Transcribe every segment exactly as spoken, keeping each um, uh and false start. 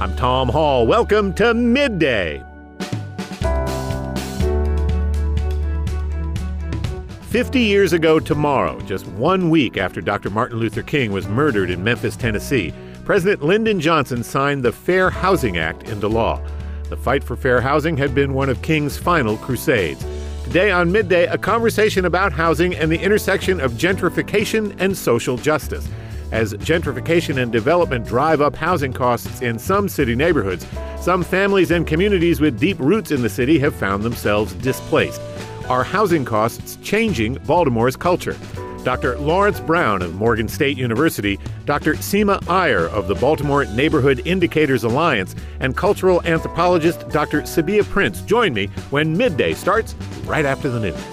I'm Tom Hall. Welcome to Midday. Fifty years ago tomorrow, just one week after Doctor Martin Luther King was murdered in Memphis, Tennessee, President Lyndon Johnson signed the Fair Housing Act into law. The fight for fair housing had been one of King's final crusades. Today on Midday, a conversation about housing and the intersection of gentrification and social justice. As gentrification and development drive up housing costs in some city neighborhoods, some families and communities with deep roots in the city have found themselves displaced. Are housing costs changing Baltimore's culture? Doctor Lawrence Brown of Morgan State University, Doctor Seema Iyer of the Baltimore Neighborhood Indicators Alliance, and cultural anthropologist Doctor Sabia Prince join me when Midday starts right after the news.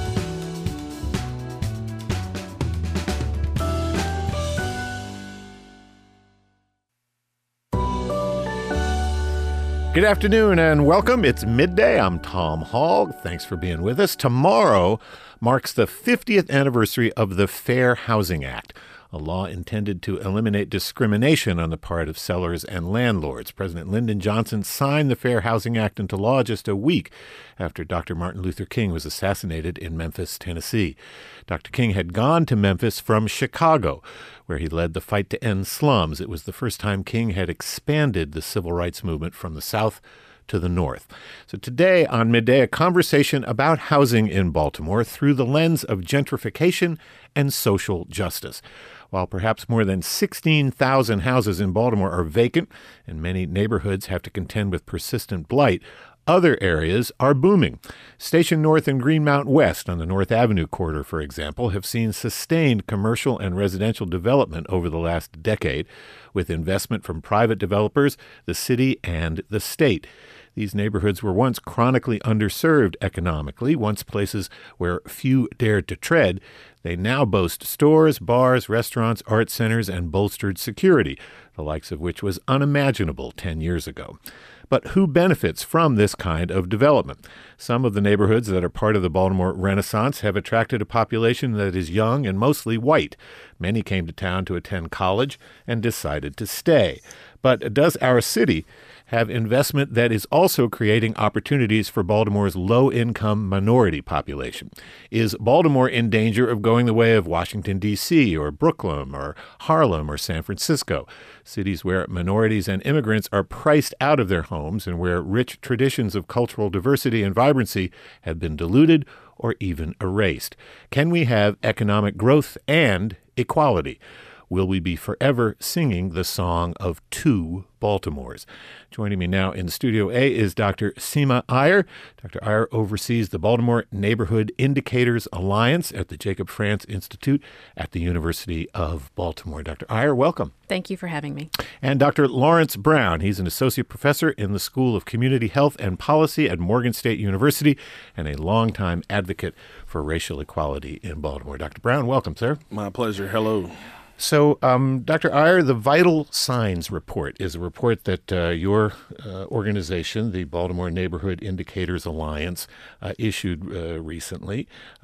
Good afternoon and welcome. It's Midday. I'm Tom Hall. Thanks for being with us. Tomorrow marks the fiftieth anniversary of the Fair Housing Act, a law intended to eliminate discrimination on the part of sellers and landlords. President Lyndon Johnson signed the Fair Housing Act into law just a week after Doctor Martin Luther King was assassinated in Memphis, Tennessee. Doctor King had gone to Memphis from Chicago, where he led the fight to end slums. It was the first time King had expanded the civil rights movement from the South to the North. So today on Midday, a conversation about housing in Baltimore through the lens of gentrification and social justice. While perhaps more than sixteen thousand houses in Baltimore are vacant and many neighborhoods have to contend with persistent blight, other areas are booming. Station North and Greenmount West on the North Avenue corridor, for example, have seen sustained commercial and residential development over the last decade, with investment from private developers, the city, and the state. These neighborhoods were once chronically underserved economically, once places where few dared to tread. They now boast stores, bars, restaurants, art centers, and bolstered security, the likes of which was unimaginable ten years ago. But who benefits from this kind of development? Some of the neighborhoods that are part of the Baltimore Renaissance have attracted a population that is young and mostly white. Many came to town to attend college and decided to stay. But does our city have investment that is also creating opportunities for Baltimore's low-income minority population? Is Baltimore in danger of going the way of Washington, D C, or Brooklyn, or Harlem, or San Francisco, cities where minorities and immigrants are priced out of their homes and where rich traditions of cultural diversity and vibrancy have been diluted or even erased? Can we have economic growth and equality? Will we be forever singing the song of two Baltimores? Joining me now in Studio A is Doctor Seema Iyer. Doctor Iyer oversees the Baltimore Neighborhood Indicators Alliance at the Jacob Frantz Institute at the University of Baltimore. Doctor Iyer, welcome. Thank you for having me. And Doctor Lawrence Brown. He's an associate professor in the School of Community Health and Policy at Morgan State University and a longtime advocate for racial equality in Baltimore. Doctor Brown, welcome, sir. My pleasure. Hello. So, um, Doctor Iyer, the Vital Signs Report is a report that uh, your uh, organization, the Baltimore Neighborhood Indicators Alliance, uh, issued uh, recently,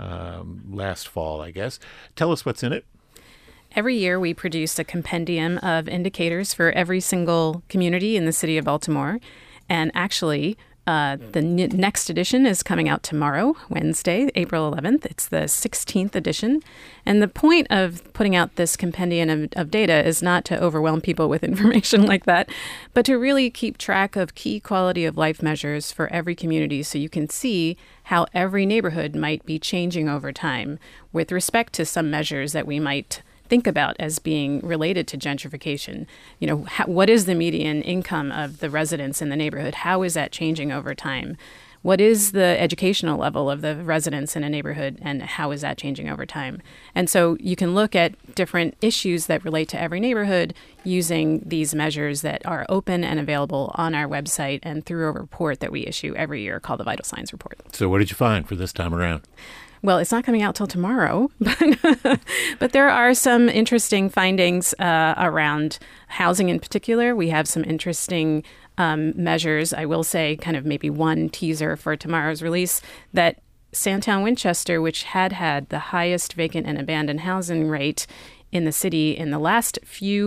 um, last fall, I guess. Tell us what's in it. Every year we produce a compendium of indicators for every single community in the city of Baltimore. And actually, Uh, the n- next edition is coming out tomorrow, Wednesday, April eleventh. It's the sixteenth edition. And the point of putting out this compendium of, of data is not to overwhelm people with information like that, but to really keep track of key quality of life measures for every community so you can see how every neighborhood might be changing over time with respect to some measures that we might think about as being related to gentrification. You know, how, what is the median income of the residents in the neighborhood? How is that changing over time? What is the educational level of the residents in a neighborhood, and how is that changing over time? And so you can look at different issues that relate to every neighborhood using these measures that are open and available on our website and through a report that we issue every year called the Vital Signs Report. So what did you find for this time around? Well, it's not coming out till tomorrow, but, but there are some interesting findings uh, around housing in particular. We have some interesting um, measures. I will say kind of maybe one teaser for tomorrow's release that Sandtown Winchester, which had had the highest vacant and abandoned housing rate in the city in the last few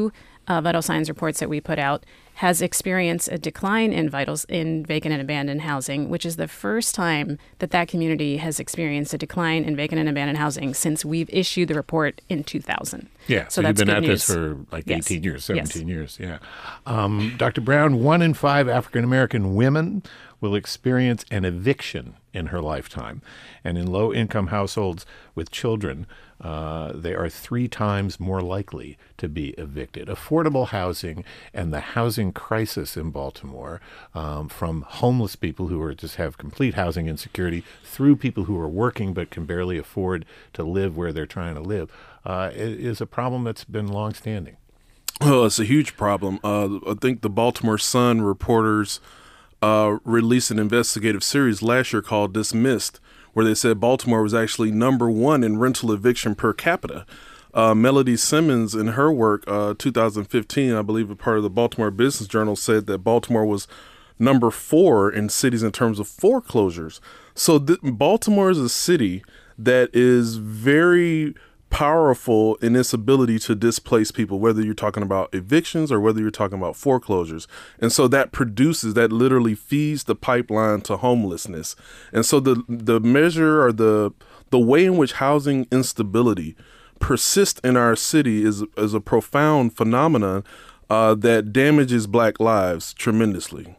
uh, vital signs reports that we put out, has experienced a decline in vitals in vacant and abandoned housing, which is the first time that that community has experienced a decline in vacant and abandoned housing since we've issued the report in two thousand. Yeah, so, so that's you've been at news. this for like yes. eighteen years, seventeen yes. years. Yeah. Um, Doctor Brown, one in five African-American women will experience an eviction in her lifetime. And in low-income households with children, uh, they are three times more likely to be evicted. Affordable housing and the housing crisis in Baltimore, um, from homeless people who are just have complete housing insecurity through people who are working but can barely afford to live where they're trying to live, uh, is a problem that's been longstanding. Oh, it's a huge problem. Uh, I think the Baltimore Sun reporters uh, released an investigative series last year called Dismissed, where they said Baltimore was actually number one in rental eviction per capita. Uh, Melody Simmons, in her work, uh, two thousand fifteen, I believe a part of the Baltimore Business Journal, said that Baltimore was number four in cities in terms of foreclosures. So th- Baltimore is a city that is very powerful in its ability to displace people, whether you're talking about evictions or whether you're talking about foreclosures. And so that produces, that literally feeds the pipeline to homelessness. And so the the measure or the the way in which housing instability persists in our city is, is a profound phenomenon uh, that damages Black lives tremendously.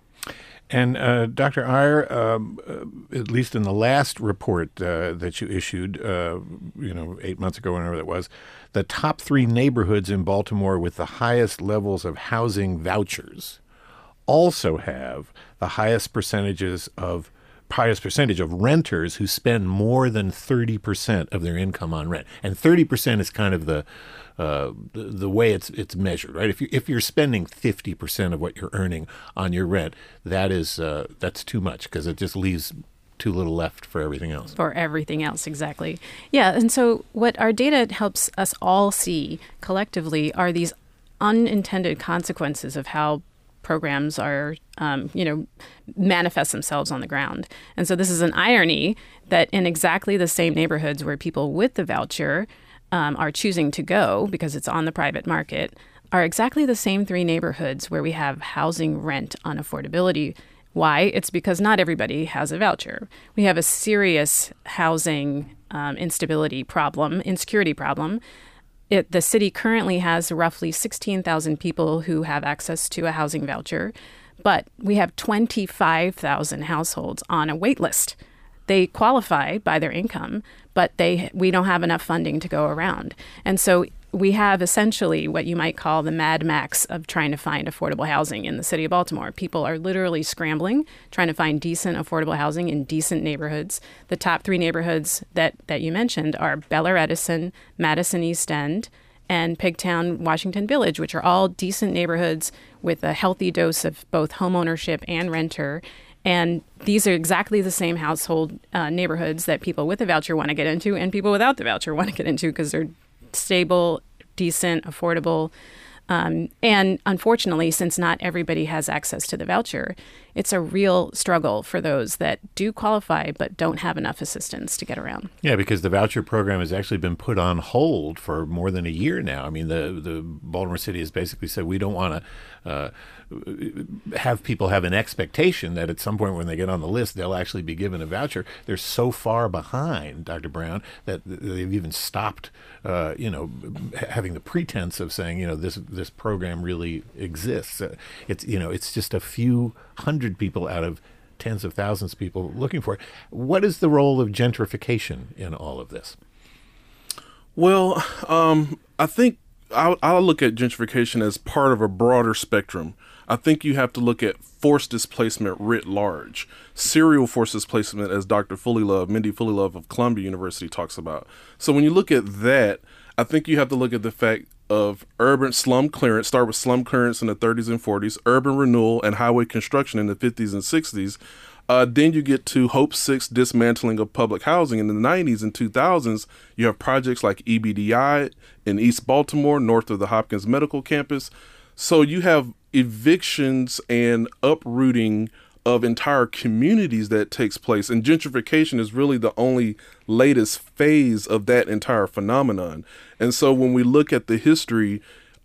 And uh, Doctor Iyer, um, uh, at least in the last report uh, that you issued, uh, you know, eight months ago, whenever that was, the top three neighborhoods in Baltimore with the highest levels of housing vouchers also have the highest percentages of highest percentage of renters who spend more than thirty percent of their income on rent. And thirty percent is kind of the uh, the, the way it's it's measured, right? If you if you're spending fifty percent of what you're earning on your rent, that is uh, that's too much because it just leaves too little left for everything else. For everything else, exactly. Yeah, and so what our data helps us all see collectively are these unintended consequences of how programs are, um, you know, manifest themselves on the ground. And so this is an irony that in exactly the same neighborhoods where people with the voucher um, are choosing to go because it's on the private market are exactly the same three neighborhoods where we have housing rent unaffordability. Why? It's because not everybody has a voucher. We have a serious housing um, instability problem, insecurity problem. It, the city currently has roughly sixteen thousand people who have access to a housing voucher, but we have twenty-five thousand households on a wait list. They qualify by their income, but they we don't have enough funding to go around. And so we have essentially what you might call the Mad Max of trying to find affordable housing in the city of Baltimore. People are literally scrambling, trying to find decent affordable housing in decent neighborhoods. The top three neighborhoods that, that you mentioned are Bel Air Edison, Madison East End, and Pigtown, Washington Village, which are all decent neighborhoods with a healthy dose of both homeownership and renter. And these are exactly the same household uh, neighborhoods that people with a voucher want to get into and people without the voucher want to get into because they're stable, decent, affordable. Um, and unfortunately, since not everybody has access to the voucher, it's a real struggle for those that do qualify but don't have enough assistance to get around. Yeah, because the voucher program has actually been put on hold for more than a year now. I mean, the, the Baltimore City has basically said we don't want to uh, have people have an expectation that at some point when they get on the list, they'll actually be given a voucher. They're so far behind, Doctor Brown, that they've even stopped, uh, you know, having the pretense of saying, you know, this this program really exists. Uh, it's, you know, it's just a few hundred people out of tens of thousands of people looking for it. What is the role of gentrification in all of this? Well, um, I think I'll, I'll look at gentrification as part of a broader spectrum. I think you have to look at forced displacement writ large, serial forced displacement, as Doctor Fullilove, Mindy Fullilove of Columbia University talks about. So when you look at that, I think you have to look at the fact of urban slum clearance, start with slum clearance in the thirties and forties, urban renewal and highway construction in the fifties and sixties. Uh, then you get to Hope six dismantling of public housing in the nineties and two thousands. You have projects like E B D I in East Baltimore, north of the Hopkins Medical Campus. So you have evictions and uprooting of entire communities that takes place. And gentrification is really the only latest phase of that entire phenomenon. And so when we look at the history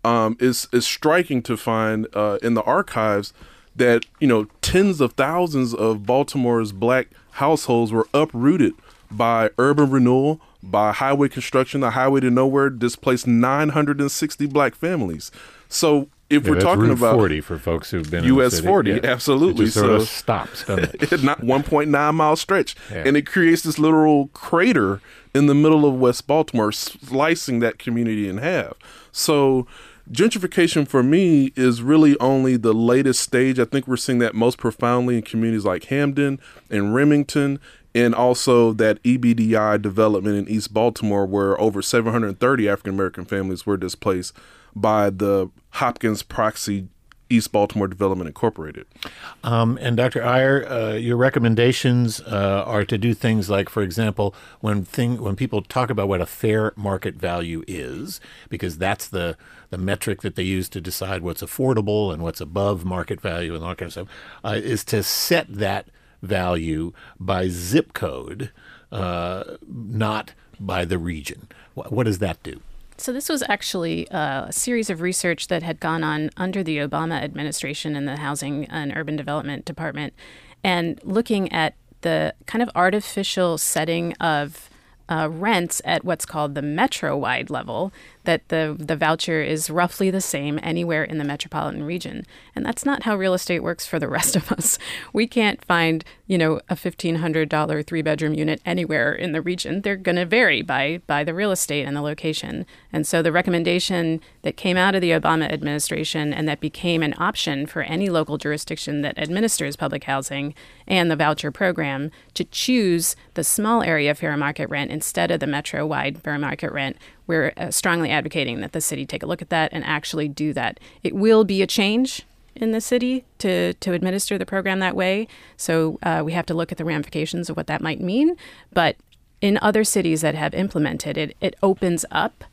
um, it's, it's striking to find uh, in the archives that, you know, tens of thousands of Baltimore's black households were uprooted by urban renewal, by highway construction. The highway to nowhere displaced nine hundred sixty black families. So if yeah, we're talking Route about forty for folks who've been U in S the city, forty, yeah. absolutely. It just sort so of stops, doesn't it? It's not one point nine mile stretch, Yeah. and it creates this literal crater in the middle of West Baltimore, slicing that community in half. So gentrification for me is really only the latest stage. I think we're seeing that most profoundly in communities like Hamden and Remington, and also that E B D I development in East Baltimore, where over seven hundred thirty African-American families were displaced by the Hopkins Proxy East Baltimore Development Incorporated. Um, and Doctor Iyer, uh, your recommendations uh, are to do things like, for example, when thing when people talk about what a fair market value is, because that's the the metric that they use to decide what's affordable and what's above market value and all that kind of stuff, uh, is to set that value by zip code, uh, not by the region. What, what does that do? So this was actually uh, a series of research that had gone on under the Obama administration in the Housing and Urban Development Department, and looking at the kind of artificial setting of uh, rents at what's called the metro-wide level, that the the voucher is roughly the same anywhere in the metropolitan region. And that's not how real estate works for the rest of us. We can't find, you know, a fifteen hundred dollars three-bedroom unit anywhere in the region. They're going to vary by by the real estate and the location. And so the recommendation that came out of the Obama administration and that became an option for any local jurisdiction that administers public housing and the voucher program to choose the small area fair market rent instead of the metro-wide fair market rent. We're uh, strongly advocating that the city take a look at that and actually do that. It will be a change in the city to, to administer the program that way. So uh, we have to look at the ramifications of what that might mean. But in other cities that have implemented it, it opens up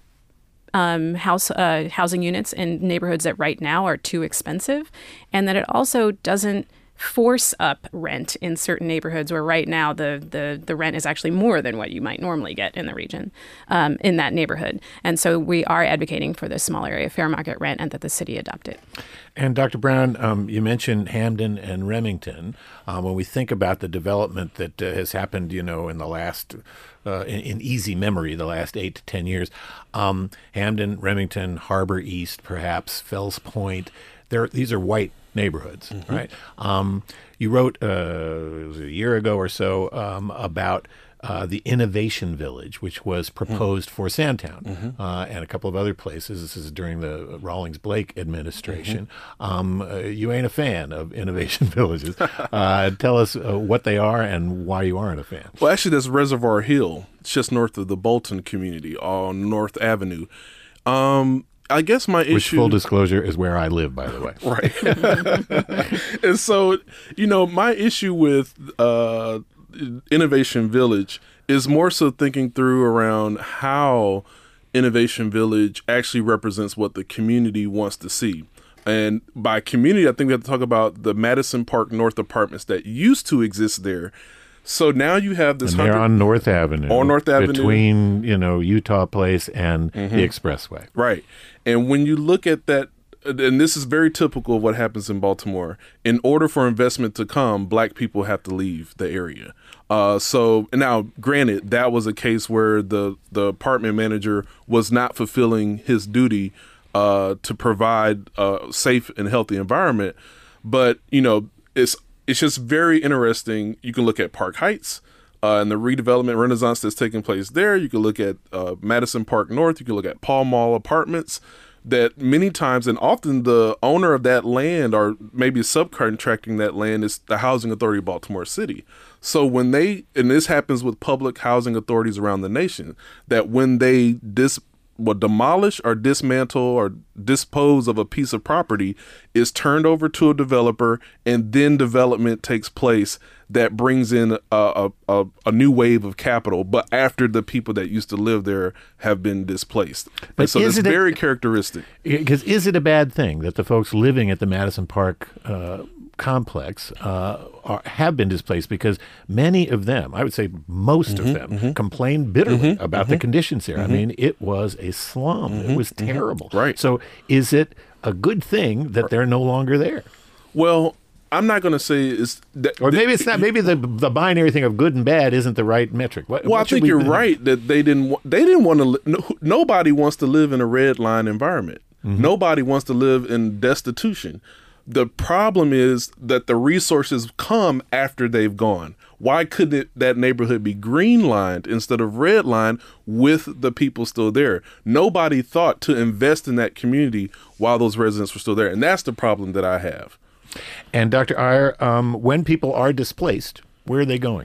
um, house uh, housing units in neighborhoods that right now are too expensive, and that it also doesn't force up rent in certain neighborhoods where right now the, the, the rent is actually more than what you might normally get in the region, um, in that neighborhood. And so we are advocating for the small area fair market rent and that the city adopt it. And Doctor Brown, um, you mentioned Hamden and Remington. Um, when we think about the development that uh, has happened, you know, in the last, uh, in, in easy memory, the last eight to ten years, um, Hamden, Remington, Harbor East, perhaps, Fells Point, they're, these are white neighborhoods, mm-hmm. right? Um, you wrote uh, it was a year ago or so um, about uh, the Innovation Village, which was proposed mm-hmm. for Sandtown mm-hmm. uh, and a couple of other places. This is during the Rawlings-Blake administration. Mm-hmm. Um, uh, you ain't a fan of Innovation Villages. uh, tell us uh, what they are and why you aren't a fan. Well, actually, that's Reservoir Hill. It's just north of the Bolton community on North Avenue. Um, I guess my issue... Which, full disclosure, is where I live, by the way. Right. And so, you know, my issue with uh, Innovation Village is more so thinking through around how Innovation Village actually represents what the community wants to see. And by community, I think we have to talk about the Madison Park North apartments that used to exist there. So now you have this. And they're on North Avenue. On North Avenue. Between, you know, Utah Place and mm-hmm. the Expressway. Right. And when you look at that, and this is very typical of what happens in Baltimore, in order for investment to come, black people have to leave the area. Uh, so now, granted, that was a case where the, the apartment manager was not fulfilling his duty uh, to provide a safe and healthy environment. But, you know, it's It's just very interesting. You can look at Park Heights uh, and the redevelopment renaissance that's taking place there. You can look at uh, Madison Park North. You can look at Pall Mall Apartments that many times, and often the owner of that land or maybe subcontracting that land is the Housing Authority of Baltimore City. So when they, and this happens with public housing authorities around the nation, that when they dis will demolish or dismantle or dispose of a piece of property, is turned over to a developer, and then development takes place that brings in a, a, a new wave of capital, but after the people that used to live there have been displaced. But and so it's very a, characteristic. Because is it a bad thing that the folks living at the Madison Park uh, complex uh, are, have been displaced because many of them, I would say most mm-hmm, of them, mm-hmm. complained bitterly mm-hmm, about mm-hmm, the conditions there. Mm-hmm. I mean, it was a slum. Mm-hmm, it was terrible. Mm-hmm. Right. So is it a good thing that they're no longer there? Well, I'm not going to say it's that, or maybe it's not. Maybe the the binary thing of good and bad isn't the right metric. What, well, what I think we you're think? right that they didn't. They didn't want to. No, nobody wants to live in a red line environment. Mm-hmm. Nobody wants to live in destitution. The problem is that the resources come after they've gone. Why couldn't it, that neighborhood be green lined instead of red lined with the people still there? Nobody thought to invest in that community while those residents were still there, and that's the problem that I have. And Doctor Iyer, um, when people are displaced, where are they going?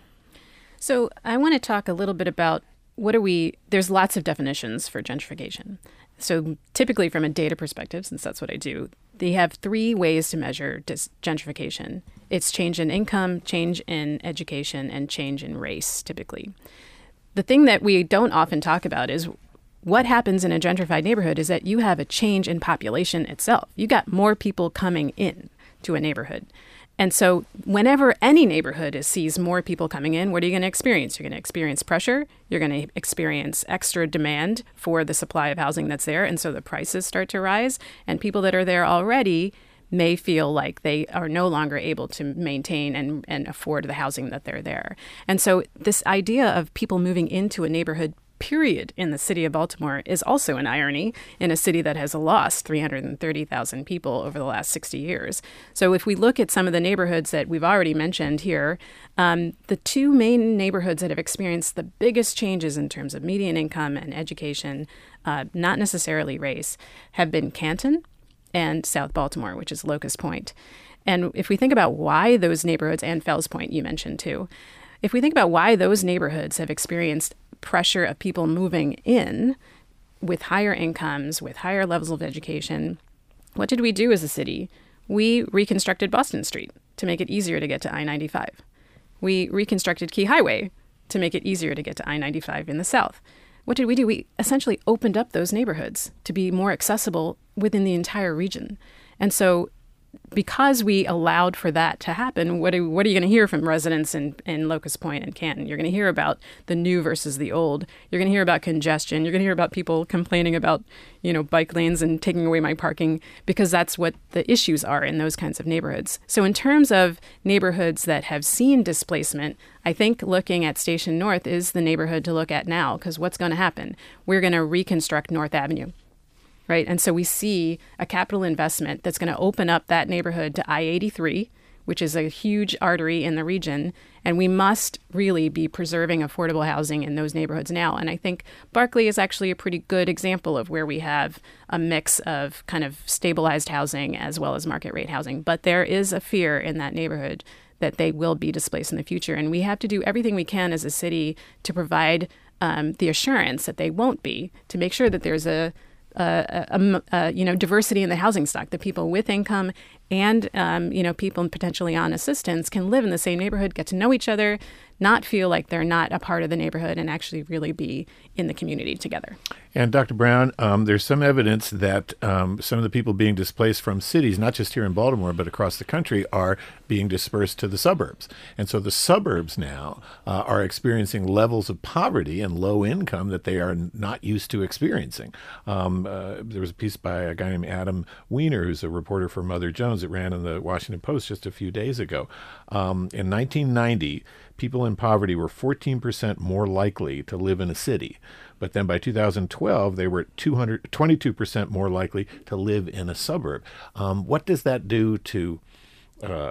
So I want to talk a little bit about what are we, there's lots of definitions for gentrification. So typically from a data perspective, since that's what I do, they have three ways to measure dis- gentrification. It's change in income, change in education, and change in race, typically. The thing that we don't often talk about is what happens in a gentrified neighborhood is that you have a change in population itself. You got more people coming in to a neighborhood. And so whenever any neighborhood is, sees more people coming in, what are you going to experience? You're going to experience pressure. You're going to experience extra demand for the supply of housing that's there. And so the prices start to rise. And people that are there already may feel like they are no longer able to maintain and, and afford the housing that they're there. And so this idea of people moving into a neighborhood period in the city of Baltimore is also an irony in a city that has lost three hundred thirty thousand people over the last sixty years. So if we look at some of the neighborhoods that we've already mentioned here, um, the two main neighborhoods that have experienced the biggest changes in terms of median income and education, uh, not necessarily race, have been Canton and South Baltimore, which is Locust Point. And if we think about why those neighborhoods, and Fells Point you mentioned too, if we think about why those neighborhoods have experienced pressure of people moving in with higher incomes, with higher levels of education, what did we do as a city? We reconstructed Boston Street to make it easier to get to I ninety-five. We reconstructed Key Highway to make it easier to get to I ninety-five in the south. What did we do? We essentially opened up those neighborhoods to be more accessible within the entire region. And so because we allowed for that to happen, what are, what are you going to hear from residents in, in Locust Point and Canton? You're going to hear about the new versus the old. You're going to hear about congestion. You're going to hear about people complaining about, you know, bike lanes and taking away my parking, because that's what the issues are in those kinds of neighborhoods. So in terms of neighborhoods that have seen displacement, I think looking at Station North is the neighborhood to look at now, because what's going to happen? We're going to reconstruct North Avenue. Right. And so we see a capital investment that's going to open up that neighborhood to I eighty-three, which is a huge artery in the region. And we must really be preserving affordable housing in those neighborhoods now. And I think Berkeley is actually a pretty good example of where we have a mix of kind of stabilized housing as well as market rate housing. But there is a fear in that neighborhood that they will be displaced in the future. And we have to do everything we can as a city to provide um, the assurance that they won't be, to make sure that there's a Uh, uh, uh, you know, diversity in the housing stock, that people with income and, um, you know, people potentially on assistance can live in the same neighborhood, get to know each other, not feel like they're not a part of the neighborhood, and actually really be in the community together. And Doctor Brown, um, there's some evidence that um, some of the people being displaced from cities, not just here in Baltimore, but across the country, are being dispersed to the suburbs. And so the suburbs now uh, are experiencing levels of poverty and low income that they are not used to experiencing. Um, uh, there was a piece by a guy named Adam Weiner, who's a reporter for Mother Jones, that ran in the Washington Post just a few days ago. Um, in nineteen ninety, people in poverty were fourteen percent more likely to live in a city. But then by two thousand twelve, they were two hundred twenty-two percent more likely to live in a suburb. Um, what does that do to uh,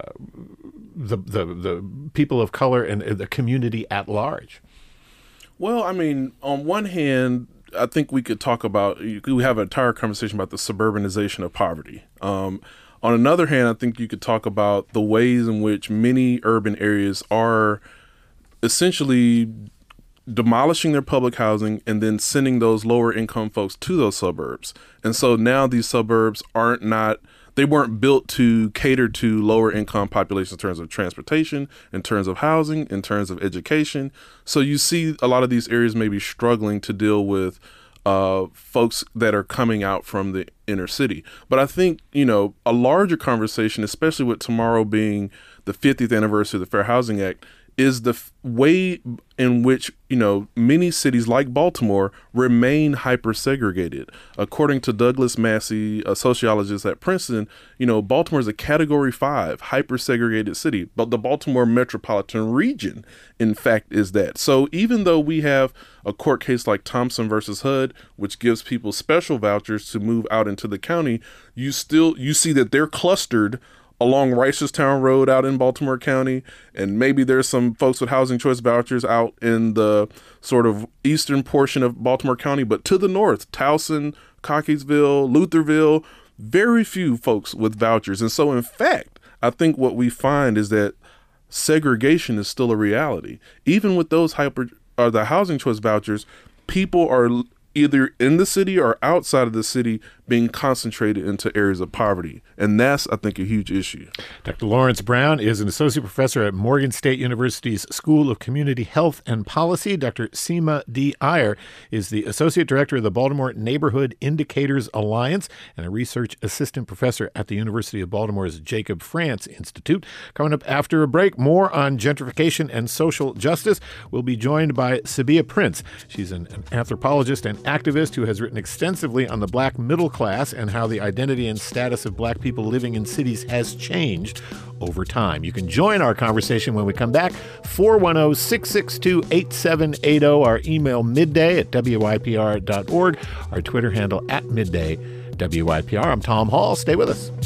the, the the people of color and the community at large? Well, I mean, on one hand, I think we could talk about, we have an entire conversation about the suburbanization of poverty. Um, on another hand, I think you could talk about the ways in which many urban areas are essentially demolishing their public housing and then sending those lower income folks to those suburbs. And so now these suburbs aren't not, they weren't built to cater to lower income populations in terms of transportation, in terms of housing, in terms of education. So you see a lot of these areas maybe struggling to deal with uh, folks that are coming out from the inner city. But I think, you know, a larger conversation, especially with tomorrow being the fiftieth anniversary of the Fair Housing Act, is the f- way in which, you know, many cities like Baltimore remain hyper-segregated. According to Douglas Massey, a sociologist at Princeton, you know, Baltimore is a Category five hyper-segregated city, but the Baltimore metropolitan region, in fact, is that. So even though we have a court case like Thompson versus H U D, which gives people special vouchers to move out into the county, you still, you see that they're clustered along Reisterstown Road out in Baltimore County, and maybe there's some folks with housing choice vouchers out in the sort of eastern portion of Baltimore County, but to the north, Towson, Cockeysville, Lutherville, very few folks with vouchers. And so, in fact, I think what we find is that segregation is still a reality. Even with those hyper, or the housing choice vouchers, people are either in the city or outside of the city being concentrated into areas of poverty. And that's, I think, a huge issue. Doctor Lawrence Brown is an associate professor at Morgan State University's School of Community Health and Policy. Doctor Seema D. Iyer is the associate director of the Baltimore Neighborhood Indicators Alliance and a research assistant professor at the University of Baltimore's Jacob France Institute. Coming up after a break, more on gentrification and social justice. We'll be joined by Sabia Prince. She's an, an anthropologist and activist who has written extensively on the black middle class and how the identity and status of black people living in cities has changed over time. You can join our conversation when we come back. four one zero, six six two, eight seven eight zero. Our email midday at W Y P R dot org. Our Twitter handle at midday W Y P R. I'm Tom Hall. Stay with us.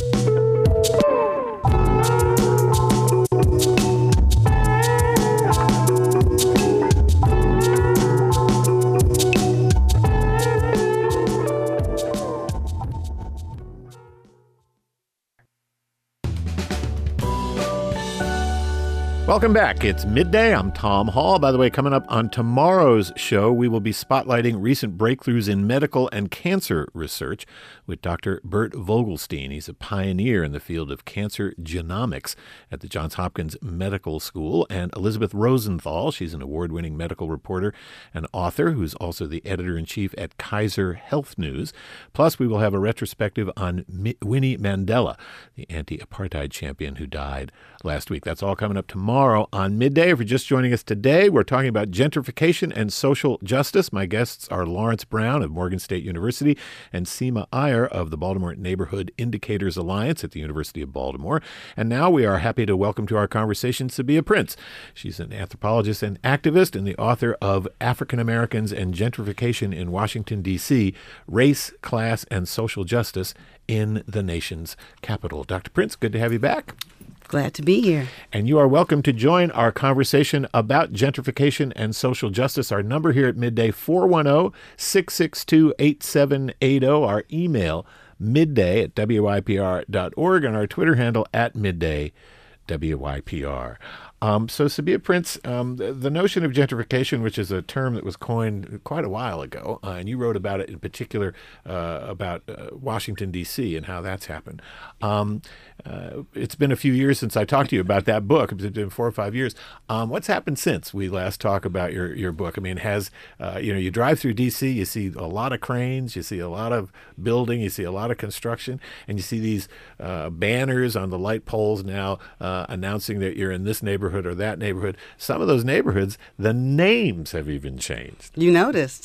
Welcome back. It's midday. I'm Tom Hall. By the way, coming up on tomorrow's show, we will be spotlighting recent breakthroughs in medical and cancer research with Doctor Bert Vogelstein. He's a pioneer in the field of cancer genomics at the Johns Hopkins Medical School. And Elizabeth Rosenthal, she's an award-winning medical reporter and author who's also the editor-in-chief at Kaiser Health News. Plus, we will have a retrospective on Mi- Winnie Mandela, the anti-apartheid champion who died last week. That's all coming up tomorrow on Midday. If you're just joining us today, we're talking about gentrification and social justice. My guests are Lawrence Brown of Morgan State University and Seema Iyer of the Baltimore Neighborhood Indicators Alliance at the University of Baltimore. And now we are happy to welcome to our conversation Sabia Prince. She's an anthropologist and activist and the author of African Americans and Gentrification in Washington, D C, Race, Class, and Social Justice in the Nation's Capital. Doctor Prince, good to have you back. Glad to be here. And you are welcome to join our conversation about gentrification and social justice. Our number here at Midday, four one zero, six six two, eight seven eight zero. Our email, midday at W Y P R dot org, and our Twitter handle at midday W Y P R. Um, so, Sabia Prince, um, the, the notion of gentrification, which is a term that was coined quite a while ago, uh, and you wrote about it in particular uh, about uh, Washington, D C and how that's happened. Um, uh, it's been a few years since I talked to you about that book. It's been four or five years. Um, what's happened since we last talked about your, your book? I mean, has, uh, you know, you drive through D C, you see a lot of cranes, you see a lot of building, you see a lot of construction, and you see these uh, banners on the light poles now uh, announcing that you're in this neighborhood or that neighborhood. Some of those neighborhoods, the names have even changed. You noticed.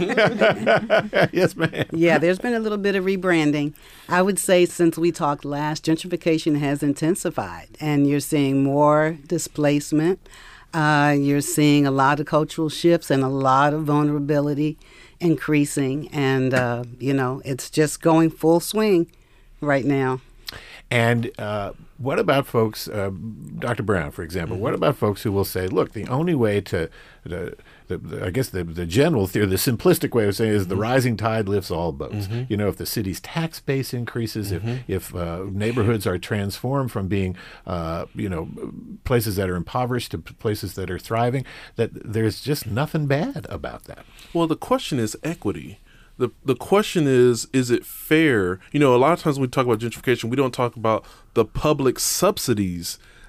Yes, ma'am. Yeah, there's been a little bit of rebranding. I would say since we talked last, gentrification has intensified, and you're seeing more displacement. Uh, you're seeing a lot of cultural shifts and a lot of vulnerability increasing, and, uh, you know, it's just going full swing right now. And uh, what about folks, uh, Doctor Brown, for example, what about folks who will say, look, the only way to, to the, the, I guess the, the general theory, the simplistic way of saying it is the rising tide lifts all boats. Mm-hmm. You know, if the city's tax base increases, mm-hmm. if, if uh, neighborhoods are transformed from being, uh, you know, places that are impoverished to places that are thriving, that there's just nothing bad about that. Well, the question is equity. The the question is, is it fair? You know, a lot of times when we talk about gentrification, we don't talk about the public subsidies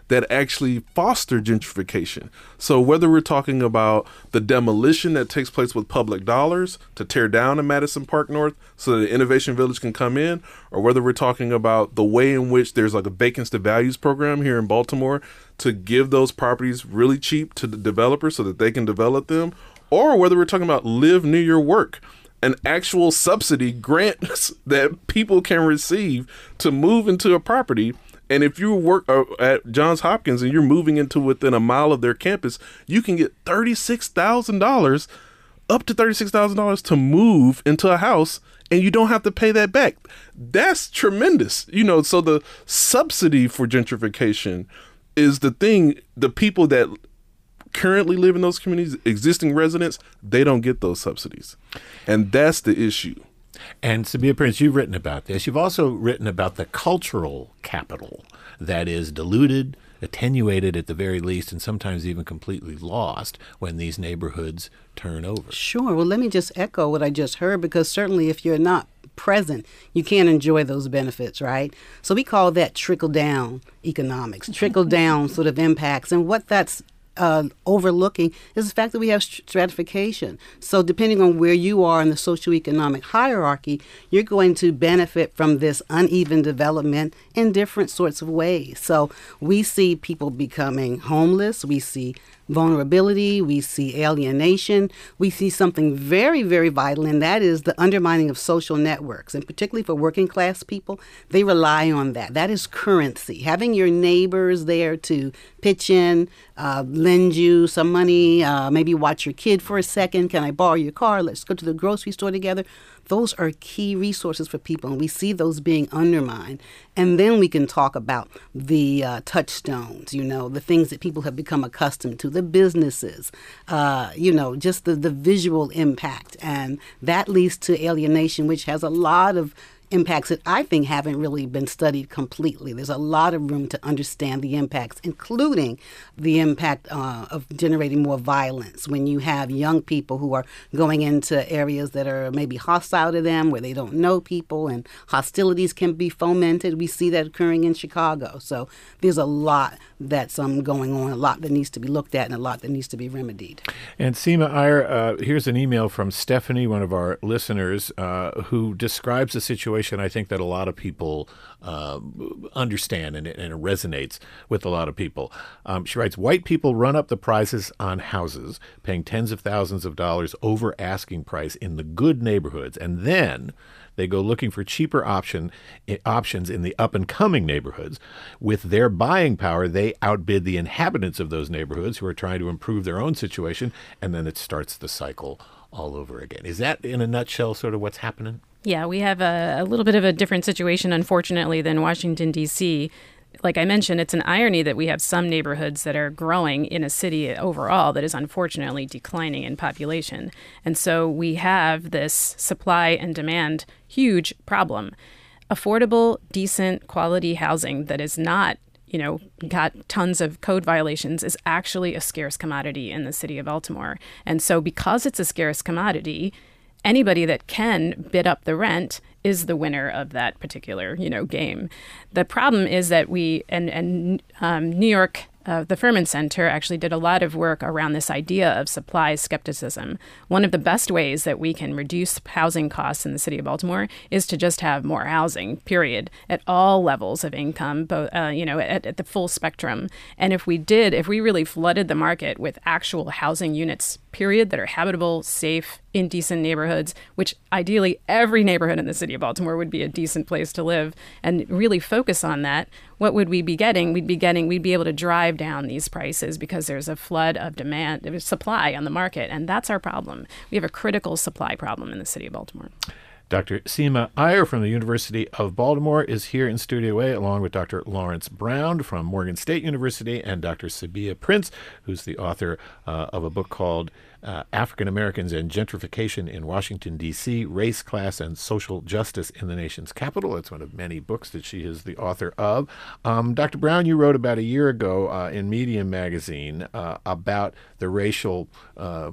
that actually foster gentrification. So whether we're talking about the demolition that takes place with public dollars to tear down in Madison Park North so that the Innovation Village can come in, or whether we're talking about the way in which there's like a vacants to values program here in Baltimore to give those properties really cheap to the developers so that they can develop them, or whether we're talking about live near your work, an actual subsidy grants that people can receive to move into a property. And if you work at Johns Hopkins and you're moving into within a mile of their campus, you can get thirty-six thousand dollars, up to thirty-six thousand dollars to move into a house, and you don't have to pay that back. That's tremendous. You know, so the subsidy for gentrification is the thing. The people that currently live in those communities, existing residents, they don't get those subsidies. And that's the issue. And Sabia Prince, you've written about this. You've also written about the cultural capital that is diluted, attenuated at the very least, and sometimes even completely lost when these neighborhoods turn over. Sure. Well, let me just echo what I just heard, because certainly if you're not present, you can't enjoy those benefits, right? So we call that trickle-down economics, trickle-down sort of impacts. And what that's Uh, overlooking is the fact that we have stratification. So depending on where you are in the socioeconomic hierarchy, you're going to benefit from this uneven development in different sorts of ways. So we see people becoming homeless. We see vulnerability. We see alienation. We see something very, very vital, and that is the undermining of social networks. And particularly for working class people, they rely on that. That is currency. Having your neighbors there to pitch in, uh, lend you some money, uh, maybe watch your kid for a second. Can I borrow your car? Let's go to the grocery store together. Those are key resources for people, and we see those being undermined. And then we can talk about the uh, touchstones, you know, the things that people have become accustomed to, the businesses, uh, you know, just the, the visual impact. And that leads to alienation, which has a lot of impacts that I think haven't really been studied completely. There's a lot of room to understand the impacts, including the impact uh, of generating more violence when you have young people who are going into areas that are maybe hostile to them, where they don't know people, and hostilities can be fomented. We see that occurring in Chicago. So there's a lot that's um, going on, a lot that needs to be looked at, and a lot that needs to be remedied. And Seema Iyer, uh, here's an email from Stephanie, one of our listeners, uh, who describes a situation I think that a lot of people uh, understand, and it, and it resonates with a lot of people. Um, she writes, white people run up the prices on houses, paying tens of thousands of dollars over asking price in the good neighborhoods, and then they go looking for cheaper option options in the up-and-coming neighborhoods. With their buying power, they outbid the inhabitants of those neighborhoods who are trying to improve their own situation, and then it starts the cycle all over again. Is that, in a nutshell, sort of what's happening? Yeah, we have a, a little bit of a different situation, unfortunately, than Washington, D C. Like I mentioned, it's an irony that we have some neighborhoods that are growing in a city overall that is unfortunately declining in population. And so we have this supply and demand huge problem. Affordable, decent, quality housing that is not, you know, got tons of code violations is actually a scarce commodity in the city of Baltimore. And so because it's a scarce commodity, anybody that can bid up the rent is the winner of that particular, you know, game. The problem is that we, and, and um, New York, uh, the Furman Center actually did a lot of work around this idea of supply skepticism. One of the best ways that we can reduce housing costs in the city of Baltimore is to just have more housing, period, at all levels of income, both, uh, you know, at, at the full spectrum. And if we did, if we really flooded the market with actual housing units, period, that are habitable, safe, in decent neighborhoods, which ideally every neighborhood in the city of Baltimore would be a decent place to live, and really focus on that, what would we be getting? We'd be getting, we'd be able to drive down these prices because there's a flood of demand, of supply on the market, and that's our problem. We have a critical supply problem in the city of Baltimore. Doctor Seema Iyer from the University of Baltimore is here in Studio A, along with Doctor Lawrence Brown from Morgan State University, and Doctor Sabia Prince, who's the author uh, of a book called uh, African Americans and Gentrification in Washington, D C, Race, Class, and Social Justice in the Nation's Capital. It's one of many books that she is the author of. Um, Doctor Brown, you wrote about a year ago uh, in Medium magazine uh, about the racial uh,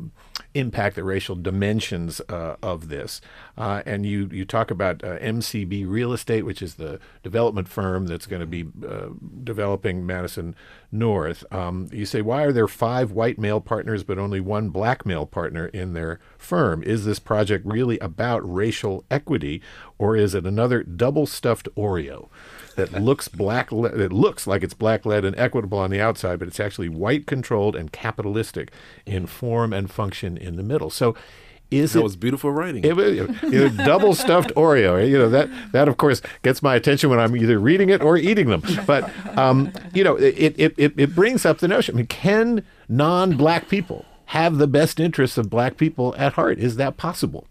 impact the racial dimensions uh, of this. Uh, and you, you talk about uh, M C B Real Estate, which is the development firm that's going to be uh, developing Madison North. Um, you say, why are there five white male partners but only one black male partner in their firm? Is this project really about racial equity, or is it another double-stuffed Oreo that looks black? Le- it looks like it's black-led and equitable on the outside, but it's actually white-controlled and capitalistic in form and function in the middle? So, is that it, was beautiful writing. It was you know, double-stuffed Oreo. You know that that of course gets my attention when I'm either reading it or eating them. But um, you know, it, it it it brings up the notion. I mean, can non-black people have the best interests of black people at heart? Is that possible?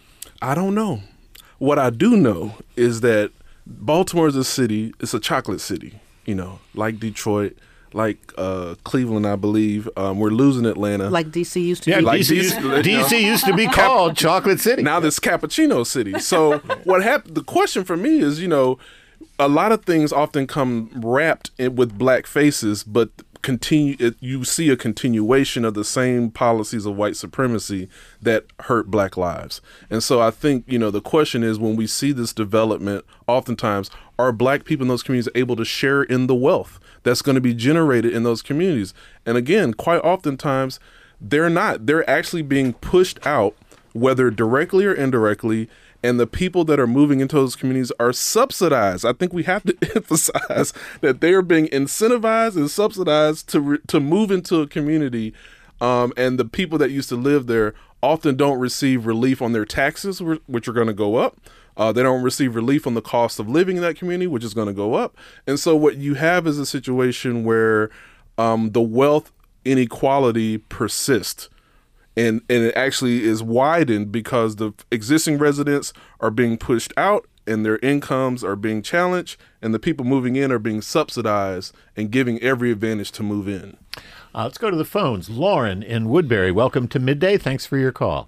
I don't know. What I do know is that Baltimore is a city. It's a chocolate city. You know, like Detroit. Like uh, Cleveland, I believe. Um, we're losing Atlanta. Like D C used to yeah, be. Like D C, used, D C used to be called Chocolate City. Now this Cappuccino City. So what happened? The question for me is, you know, a lot of things often come wrapped in, with black faces, but continue. It, you see a continuation of the same policies of white supremacy that hurt black lives. And so I think, you know, the question is, when we see this development, oftentimes are black people in those communities able to share in the wealth that's going to be generated in those communities? And again, quite oftentimes, they're not. They're actually being pushed out, whether directly or indirectly, and the people that are moving into those communities are subsidized. I think we have to emphasize that they are being incentivized and subsidized to re- to move into a community, um, and the people that used to live there often don't receive relief on their taxes, which are going to go up. Uh, they don't receive relief on the cost of living in that community, which is going to go up. And so what you have is a situation where um, the wealth inequality persists. And and it actually is widened because the existing residents are being pushed out and their incomes are being challenged, and the people moving in are being subsidized and giving every advantage to move in. Uh, let's go to the phones. Lauren in Woodbury, welcome to Midday. Thanks for your call.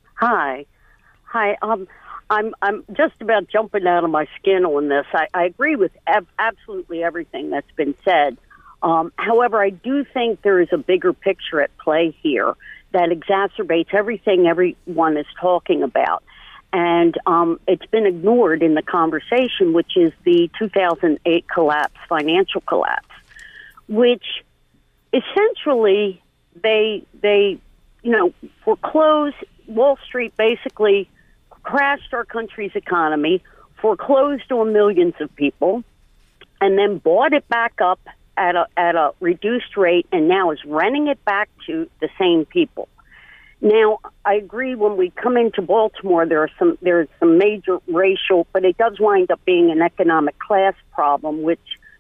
Hi. Hi. Um, I'm I'm just about jumping out of my skin on this. I, I agree with ab- absolutely everything that's been said. Um, however, I do think there is a bigger picture at play here that exacerbates everything everyone is talking about. And um, it's been ignored in the conversation, which is the two thousand eight collapse, financial collapse, which essentially they, they you know, foreclosed. Wall Street basically crashed our country's economy, foreclosed on millions of people, and then bought it back up at a at a reduced rate, and now is renting it back to the same people. Now, I agree, when we come into Baltimore, there are some there's some major racial, but it does wind up being an economic class problem, which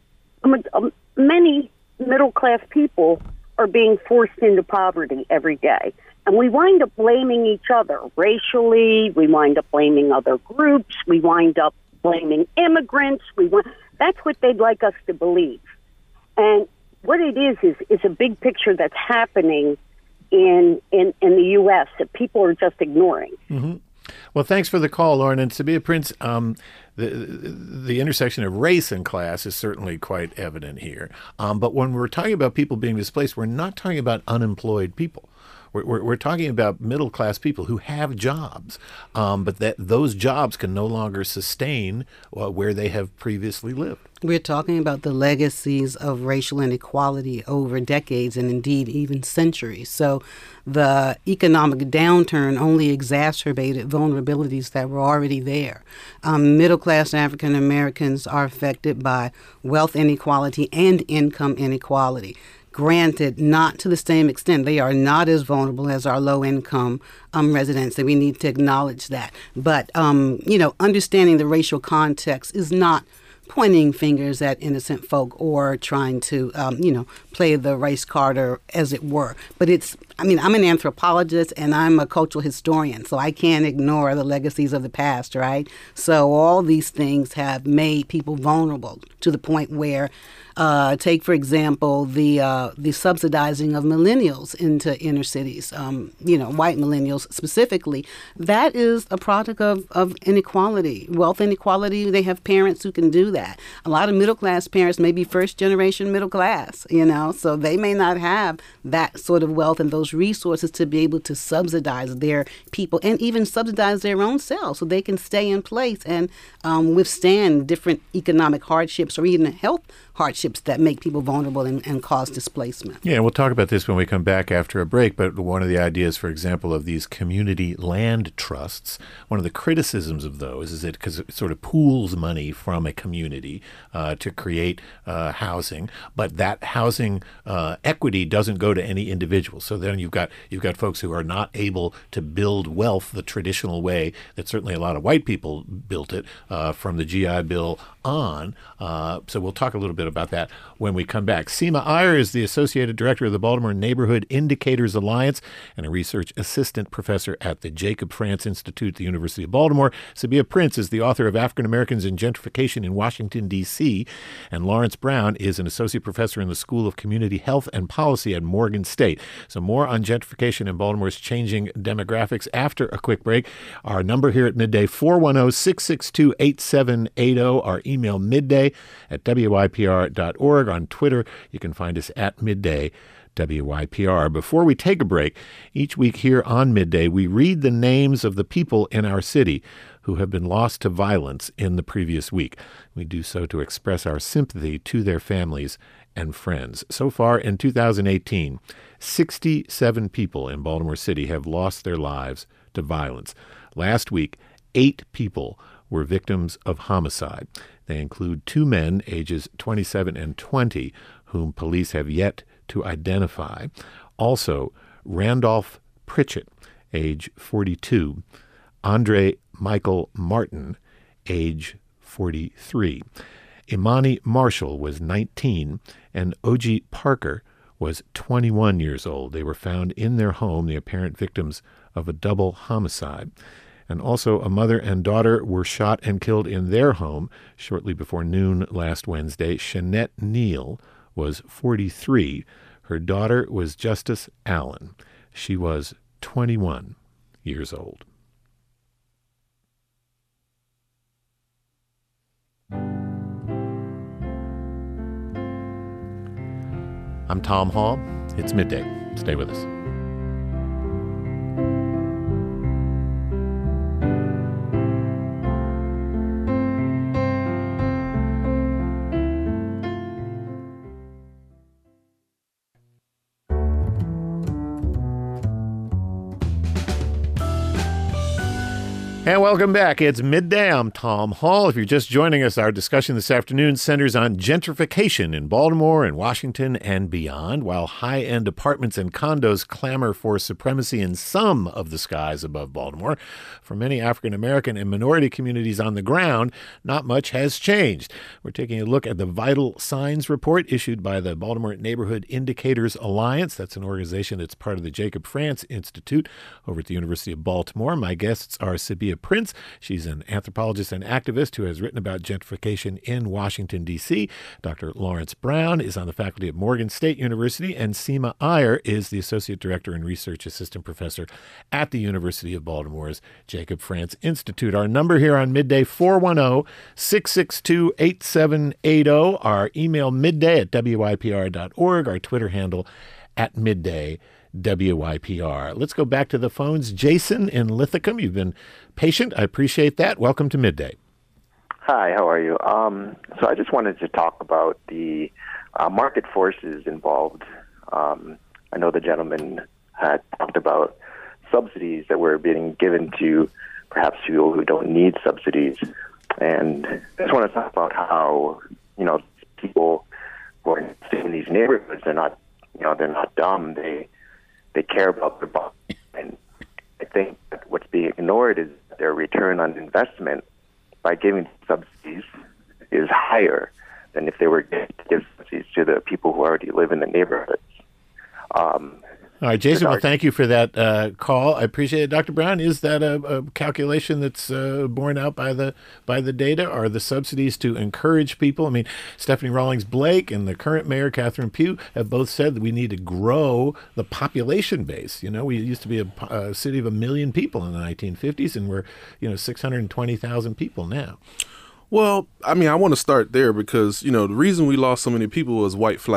um, many middle-class people are being forced into poverty every day. And we wind up blaming each other racially. We wind up blaming other groups. We wind up blaming immigrants. We want, that's what they'd like us to believe. And what it is, is, is a big picture that's happening in, in, in the U S that people are just ignoring. Mm-hmm. Well, thanks for the call, Lauren. And Sabia Prince, um, the the intersection of race and class is certainly quite evident here. Um, but when we're talking about people being displaced, we're not talking about unemployed people. We're, we're, we're talking about middle-class people who have jobs, um, but that those jobs can no longer sustain uh, where they have previously lived. We're talking about the legacies of racial inequality over decades and indeed even centuries. So the economic downturn only exacerbated vulnerabilities that were already there. Um, middle-class African Americans are affected by wealth inequality and income inequality. Granted, not to the same extent. They are not as vulnerable as our low-income um, residents, and we need to acknowledge that. But, um, you know, understanding the racial context is not pointing fingers at innocent folk or trying to, um, you know, play the race card, or as it were. But it's, I mean, I'm an anthropologist and I'm a cultural historian, so I can't ignore the legacies of the past, right? So all these things have made people vulnerable to the point where, uh, take, for example, the uh, the subsidizing of millennials into inner cities, um, you know, white millennials specifically. That is a product of, of inequality, wealth inequality. They have parents who can do that. A lot of middle-class parents may be first-generation middle class, you know, so they may not have that sort of wealth and those those resources to be able to subsidize their people and even subsidize their own selves so they can stay in place and um, withstand different economic hardships or even health hardships that make people vulnerable and, and cause displacement. Yeah, we'll talk about this when we come back after a break, but one of the ideas, for example, of these community land trusts, one of the criticisms of those is that because it sort of pools money from a community uh, to create uh, housing, but that housing uh, equity doesn't go to any individual. So then you've got you've got folks who are not able to build wealth the traditional way that certainly a lot of white people built it uh, from the G I Bill on. Uh, so we'll talk a little bit about that when we come back. Seema Iyer is the Associated Director of the Baltimore Neighborhood Indicators Alliance and a research assistant professor at the Jacob Frantz Institute at the University of Baltimore. Sabia Prince is the author of African Americans and Gentrification in Washington, D C, and Lawrence Brown is an associate professor in the School of Community Health and Policy at Morgan State. So more on gentrification and Baltimore's changing demographics after a quick break. Our number here at Midday, four one zero, six six two, eight seven eight zero. Our email, midday at W Y P R dot org. On Twitter, you can find us at Midday W Y P R. Before we take a break, each week here on Midday, we read the names of the people in our city who have been lost to violence in the previous week. We do so to express our sympathy to their families and friends. So far in two thousand eighteen, sixty-seven people in Baltimore City have lost their lives to violence. Last week, eight people were victims of homicide. They include two men, ages twenty-seven and twenty, whom police have yet to identify. Also, Randolph Pritchett, age forty-two, Andre Michael Martin, age forty-three. Imani Marshall was nineteen, and O G Parker was twenty-one years old. They were found in their home, the apparent victims of a double homicide. And also a mother and daughter were shot and killed in their home shortly before noon last Wednesday. Shanette Neal was forty-three. Her daughter was Justice Allen. She was twenty-one years old. I'm Tom Hall. It's Midday. Stay with us. And welcome back. It's Midday. I'm Tom Hall. If you're just joining us, our discussion this afternoon centers on gentrification in Baltimore and Washington and beyond. While high-end apartments and condos clamor for supremacy in some of the skies above Baltimore, for many African-American and minority communities on the ground, not much has changed. We're taking a look at the Vital Signs report issued by the Baltimore Neighborhood Indicators Alliance. That's an organization that's part of the Jacob Frantz Institute over at the University of Baltimore. My guests are Sabia Prince. She's an anthropologist and activist who has written about gentrification in Washington, D C. Doctor Lawrence Brown is on the faculty at Morgan State University, and Seema Iyer is the associate director and research assistant professor at the University of Baltimore's Jacob Frantz Institute. Our number here on Midday, four one zero, six six two, eight seven eight zero. Our email, midday at W Y P R dot org. Our Twitter handle, at Midday W Y P R. Let's go back to the phones. Jason in Lithicum, you've been patient. I appreciate that. Welcome to Midday. Hi, how are you? Um, so I just wanted to talk about the uh, market forces involved. Um, I know the gentleman had talked about subsidies that were being given to perhaps people who don't need subsidies. And I just want to talk about how, you know, people who are in these neighborhoods, they're not, you know, they're not dumb. They They care about their body. And I think that what's being ignored is their return on investment by giving subsidies is higher than if they were to give subsidies to the people who already live in the neighborhoods. Um, All right, Jason, well, thank you for that uh, call. I appreciate it. Doctor Brown, is that a, a calculation that's uh, borne out by the by the data? Are the subsidies to encourage people? I mean, Stephanie Rawlings Blake and the current mayor, Catherine Pugh, have both said that we need to grow the population base. You know, we used to be a, a city of a million people in the nineteen fifties, and we're, you know, six hundred twenty thousand people now. Well, I mean, I want to start there because, you know, the reason we lost so many people was white flight.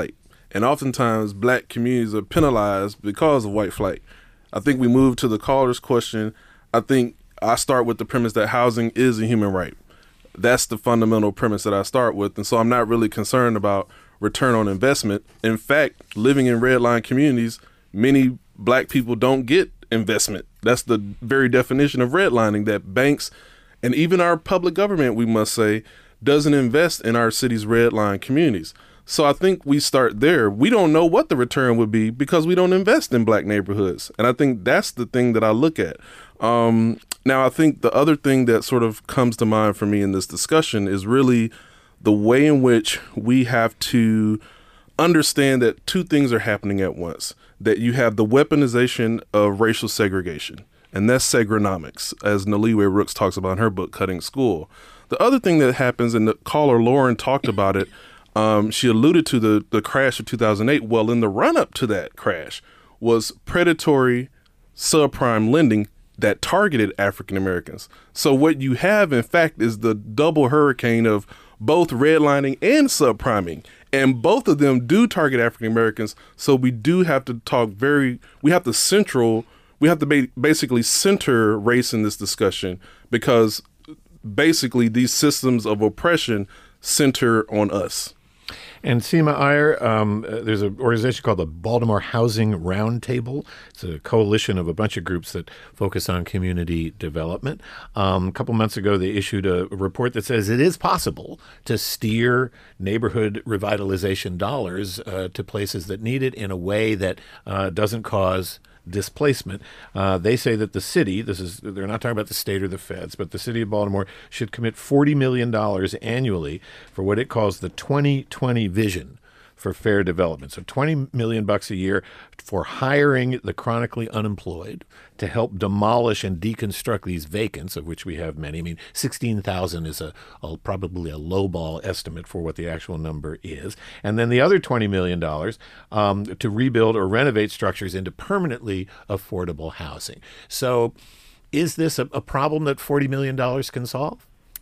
And oftentimes, black communities are penalized because of white flight. I think we move to the caller's question. I think I start with the premise that housing is a human right. That's the fundamental premise that I start with. And so I'm not really concerned about return on investment. In fact, living in redline communities, many black people don't get investment. That's the very definition of redlining, that banks and even our public government, we must say, doesn't invest in our city's redline communities. So I think we start there. We don't know what the return would be because we don't invest in black neighborhoods. And I think that's the thing that I look at. Um, now, I think the other thing that sort of comes to mind for me in this discussion is really the way in which we have to understand that two things are happening at once, that you have the weaponization of racial segregation, and that's segronomics, as Naliwe Rooks talks about in her book, Cutting School. The other thing that happens, and the caller Lauren talked about it, um, she alluded to the, the crash of two thousand eight. Well, in the run-up to that crash was predatory subprime lending that targeted African Americans. So what you have, in fact, is the double hurricane of both redlining and subpriming. And both of them do target African Americans. So we do have to talk very, we have to central, we have to ba- basically center race in this discussion, because basically these systems of oppression center on us. And Seema Iyer, um, there's an organization called the Baltimore Housing Roundtable. It's a coalition of a bunch of groups that focus on community development. Um, a couple months ago, they issued a report that says it is possible to steer neighborhood revitalization dollars uh, to places that need it in a way that uh, doesn't cause displacement. Uh, they say that the city, this is, they're not talking about the state or the feds, but the city of Baltimore should commit forty million dollars annually for what it calls the twenty twenty vision for fair development. So twenty million bucks a year for hiring the chronically unemployed to help demolish and deconstruct these vacants, of which we have many. I mean, sixteen thousand is a, a probably a lowball estimate for what the actual number is. And then the other twenty million dollars um, to rebuild or renovate structures into permanently affordable housing. So is this a, a problem that forty million dollars can solve?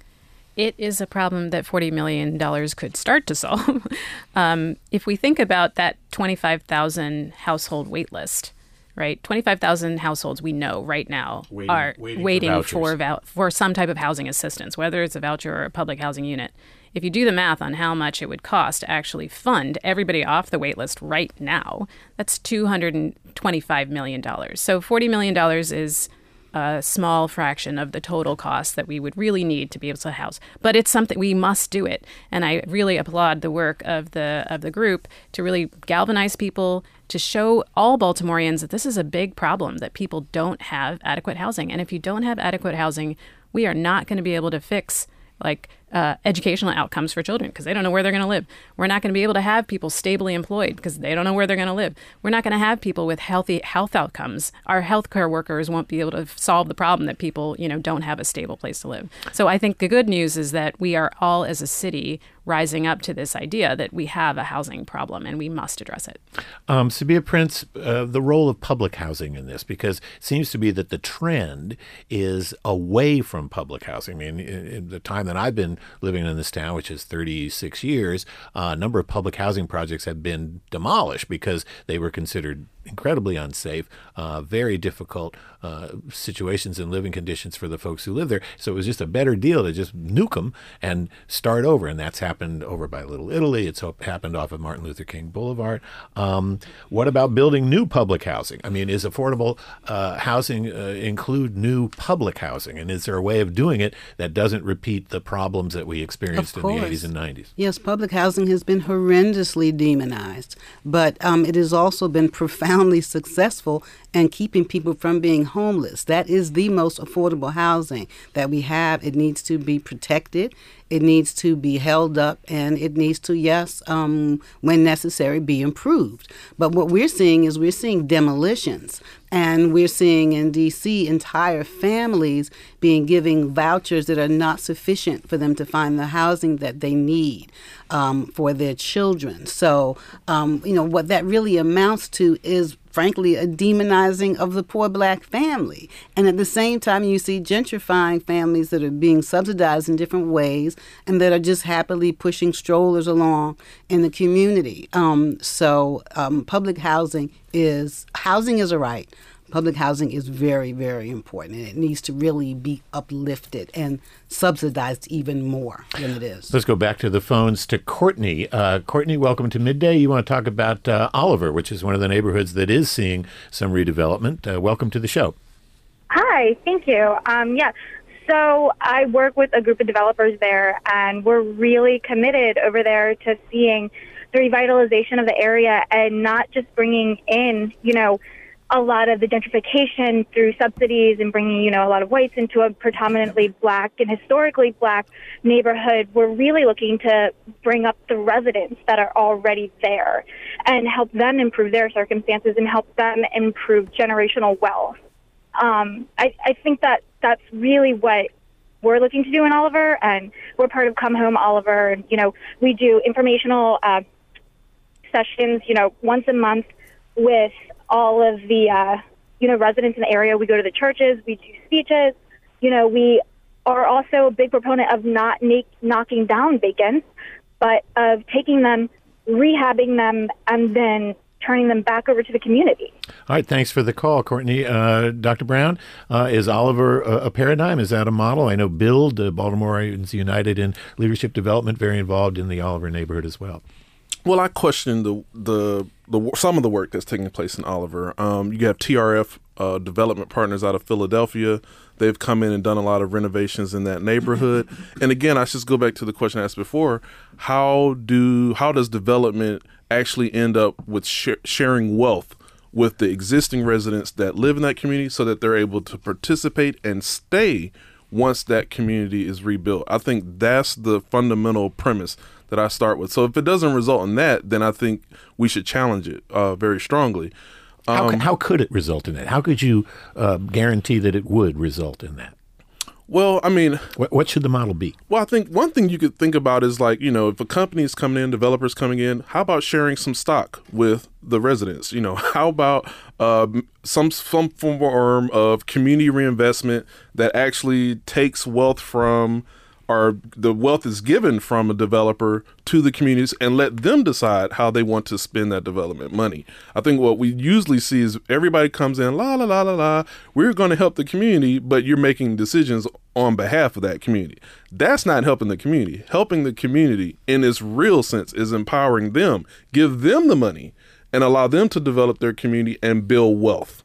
It is a problem that forty million dollars could start to solve. um, if we think about that twenty-five thousand household wait list, right? twenty-five thousand households we know right now waiting, are waiting, waiting for for, vou- for some type of housing assistance, whether it's a voucher or a public housing unit. If you do the math on how much it would cost to actually fund everybody off the wait list right now, that's two hundred twenty-five million dollars. So forty million dollars is a small fraction of the total cost that we would really need to be able to house. But it's something, we must do it. And I really applaud the work of the of the group to really galvanize people, to show all Baltimoreans that this is a big problem, that people don't have adequate housing. And if you don't have adequate housing, we are not going to be able to fix like uh, educational outcomes for children because they don't know where they're going to live. We're not going to be able to have people stably employed because they don't know where they're going to live. We're not going to have people with healthy health outcomes. Our healthcare workers won't be able to solve the problem that people, you know, don't have a stable place to live. So I think the good news is that we are all as a city rising up to this idea that we have a housing problem and we must address it. Um, Sabia Prince, uh, the role of public housing in this, because it seems to be that the trend is away from public housing. I mean, in, in the time that I've been living in this town, which is thirty-six years, uh, a number of public housing projects have been demolished because they were considered incredibly unsafe, uh, very difficult uh, situations and living conditions for the folks who live there. So it was just a better deal to just nuke them and start over. And that's happened over by Little Italy. It's happened off of Martin Luther King Boulevard. Um, what about building new public housing? I mean, is affordable uh, housing uh, include new public housing? And is there a way of doing it that doesn't repeat the problems that we experienced in the eighties and nineties? Yes, public housing has been horrendously demonized, but um, it has also been profoundly successful in keeping people from being homeless. That is the most affordable housing that we have. It needs to be protected. It needs to be held up, and it needs to, yes, um, when necessary, be improved. But what we're seeing is we're seeing demolitions, and we're seeing in D C entire families being given vouchers that are not sufficient for them to find the housing that they need. um, for their children. So, um, you know, what that really amounts to is, frankly, a demonizing of the poor black family. And at the same time, you see gentrifying families that are being subsidized in different ways and that are just happily pushing strollers along in the community. Um, so um, public housing is, housing is a right. Public housing is very, very important, and it needs to really be uplifted and subsidized even more than it is. Let's go back to the phones to Courtney. Uh, Courtney, welcome to Midday. You want to talk about uh, Oliver, which is one of the neighborhoods that is seeing some redevelopment. Uh, welcome to the show. Hi, thank you. Um, yeah, so I work with a group of developers there, and we're really committed over there to seeing the revitalization of the area and not just bringing in, you know, a lot of the gentrification through subsidies and bringing, you know, a lot of whites into a predominantly black and historically black neighborhood. We're really looking to bring up the residents that are already there and help them improve their circumstances and help them improve generational wealth. Um, I, I think that that's really what we're looking to do in Oliver, and we're part of Come Home Oliver. And, you know, we do informational uh, sessions, you know, once a month with all of the, uh, you know, residents in the area. We go to the churches, we do speeches. You know, we are also a big proponent of not make, knocking down vacants, but of taking them, rehabbing them, and then turning them back over to the community. All right, thanks for the call, Courtney. Uh, Doctor Brown, uh, is Oliver a, a paradigm? Is that a model? I know Build, uh, Baltimoreans United in Leadership Development, very involved in the Oliver neighborhood as well. Well, I question the the the some of the work that's taking place in Oliver. Um, you have T R F uh, Development Partners out of Philadelphia. They've come in and done a lot of renovations in that neighborhood. And again, I just go back to the question I asked before: How do how does development actually end up with sh- sharing wealth with the existing residents that live in that community, so that they're able to participate and stay once that community is rebuilt? I think that's the fundamental premise that I start with. So if it doesn't result in that, then I think we should challenge it uh, very strongly. Um, how, how could it result in that? How could you uh, guarantee that it would result in that? Well, I mean... What, what should the model be? Well, I think one thing you could think about is, like, you know, if a company is coming in, developers coming in, how about sharing some stock with the residents? You know, how about uh, some, some form of community reinvestment that actually takes wealth from, or the wealth is given from a developer to the communities, and let them decide how they want to spend that development money. I think what we usually see is everybody comes in, la, la, la, la, la, we're going to help the community, but you're making decisions on behalf of that community. That's not helping the community. Helping the community in its real sense is empowering them, give them the money, and allow them to develop their community and build wealth.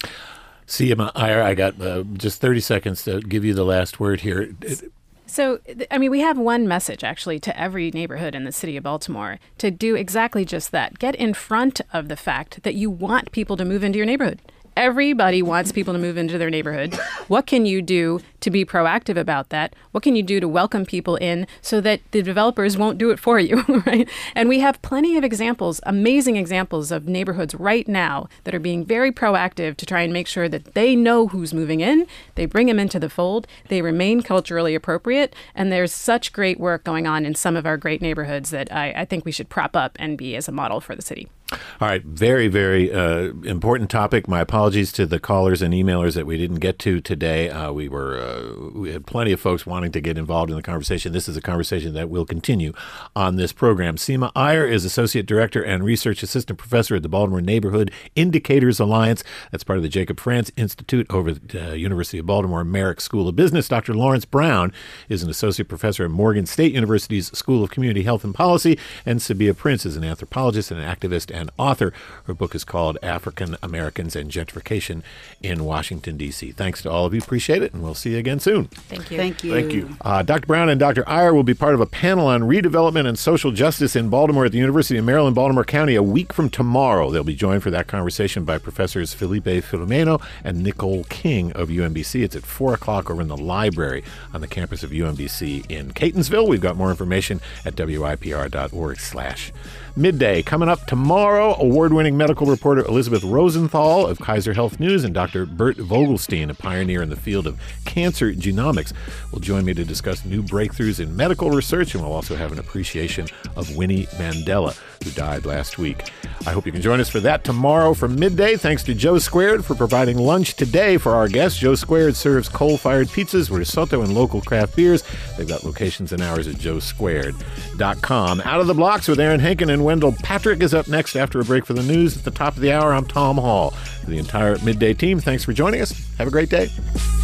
Seema Iyer, I got uh, just thirty seconds to give you the last word here. It, So, I mean, we have one message, actually, to every neighborhood in the city of Baltimore to do exactly just that. Get in front of the fact that you want people to move into your neighborhood. Everybody wants people to move into their neighborhood. What can you do to be proactive about that? What can you do to welcome people in so that the developers won't do it for you, right? And we have plenty of examples, amazing examples of neighborhoods right now that are being very proactive to try and make sure that they know who's moving in, they bring them into the fold, they remain culturally appropriate, and there's such great work going on in some of our great neighborhoods that I, I think we should prop up and be as a model for the city. All right. Very, very uh, important topic. My apologies to the callers and emailers that we didn't get to today. Uh, we were uh, we had plenty of folks wanting to get involved in the conversation. This is a conversation that will continue on this program. Seema Iyer is Associate Director and Research Assistant Professor at the Baltimore Neighborhood Indicators Alliance. That's part of the Jacob Frantz Institute over at the uh, University of Baltimore Merrick School of Business. Doctor Lawrence Brown is an Associate Professor at Morgan State University's School of Community Health and Policy. And Sabia Prince is an anthropologist and an activist and author. Her book is called African Americans and Gentrification in Washington, D C Thanks to all of you. Appreciate it, and we'll see you again soon. Thank you. Thank you. Thank you. Uh, Doctor Brown and Doctor Iyer will be part of a panel on redevelopment and social justice in Baltimore at the University of Maryland, Baltimore County, a week from tomorrow. They'll be joined for that conversation by Professors Felipe Filomeno and Nicole King of U M B C. It's at four o'clock over in the library on the campus of U M B C in Catonsville. We've got more information at W I P R dot org slash midday. Coming up tomorrow, tomorrow, award-winning medical reporter Elizabeth Rosenthal of Kaiser Health News and Doctor Bert Vogelstein, a pioneer in the field of cancer genomics, will join me to discuss new breakthroughs in medical research, and we'll also have an appreciation of Winnie Mandela, who died last week. I hope you can join us for that tomorrow from midday. Thanks to Joe Squared for providing lunch today for our guests. Joe Squared serves coal-fired pizzas, risotto, and local craft beers. They've got locations and hours at joe squared dot com. Out of the Blocks with Aaron Henkin and Wendell Patrick is up next after a break for the news. At the top of the hour, I'm Tom Hall. For the entire Midday team, thanks for joining us. Have a great day.